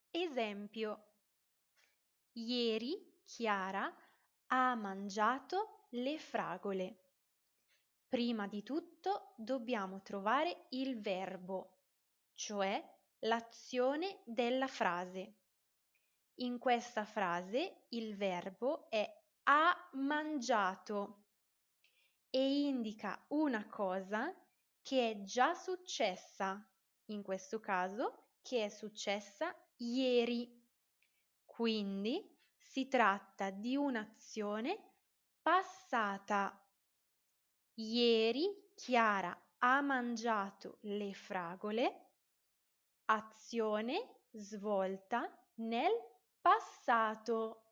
Esempio: ieri Chiara ha mangiato le fragole. Prima di tutto dobbiamo trovare il verbo, cioè l'azione della frase. In questa frase il verbo è ha mangiato e indica una cosa che è già successa, in questo caso che è successa ieri. Quindi si tratta di un'azione passata. Ieri Chiara ha mangiato le fragole, azione svolta nel passato.